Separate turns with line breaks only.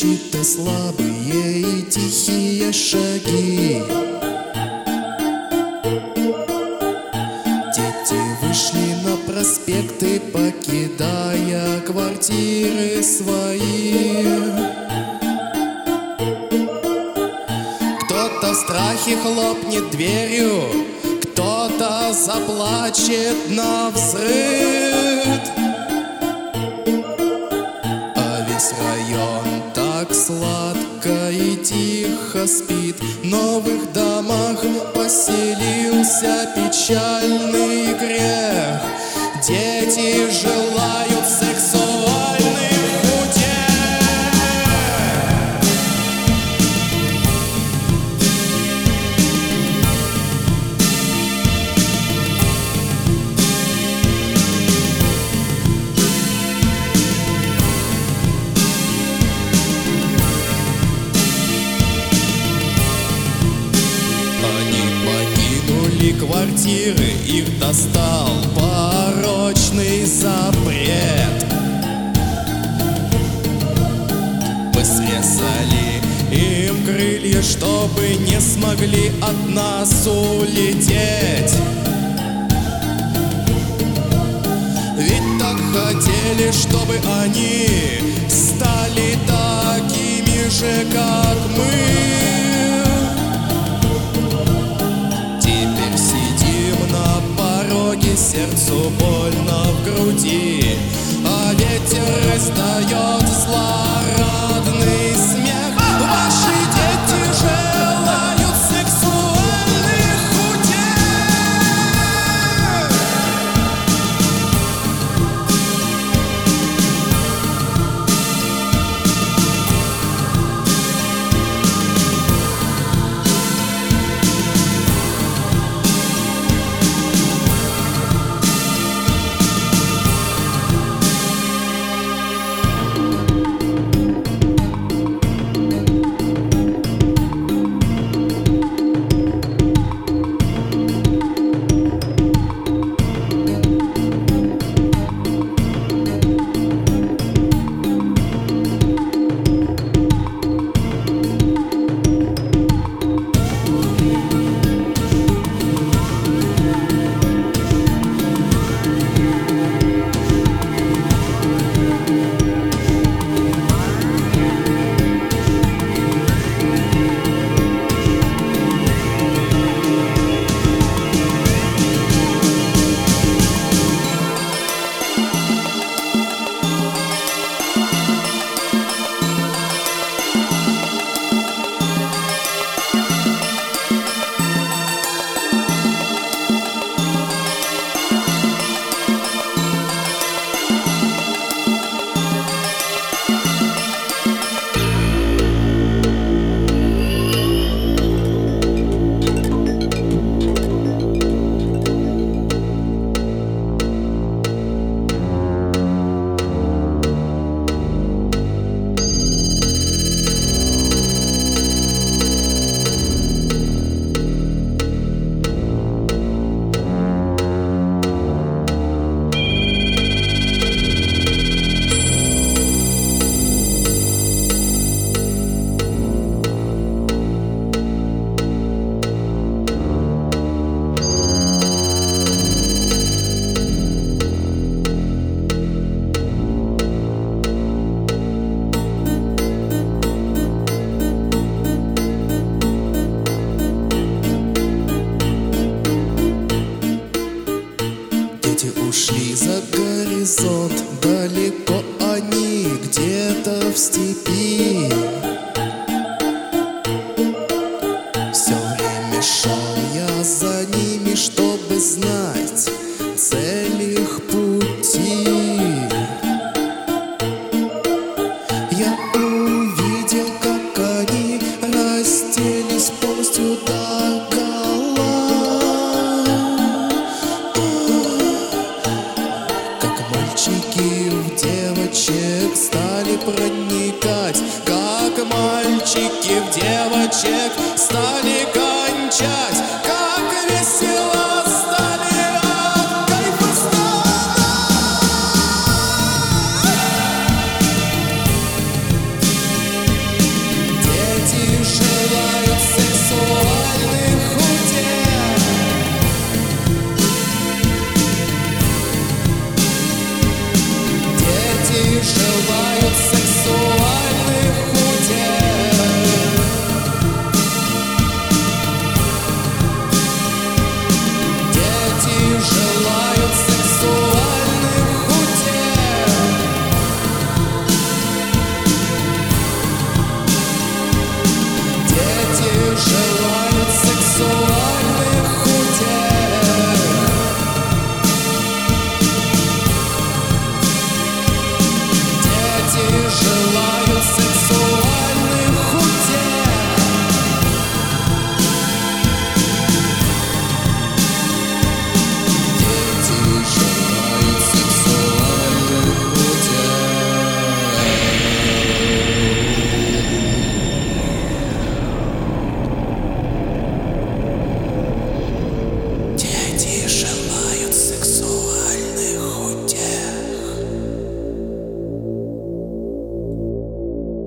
чьи-то слабые и тихие шаги. Дети вышли на проспекты, покидая квартиры свои. Кто-то в страхе хлопнет дверью, кто-то заплачет навзрыд. А весь район так сладко и тихо спит. В новых домах поселился печальный грех. Дети желают сексуальных утех. Квартиры, их достал порочный запрет. Мы срезали им крылья, чтобы не смогли от нас улететь. Ведь так хотели, чтобы они стали такими же, как мы. Сердцу больно в груди, а ветер издает злорадный смех. Ваши дети желают сексуальных утех. Ушли за горизонт, далеко они, где-то в степи. Все время шел я за ними, чтобы знать цель их пути. Я увидел, как они расселись полностью догола. Мальчики в девочек стали проникать, как мальчики в девочек стали кончать, как весело.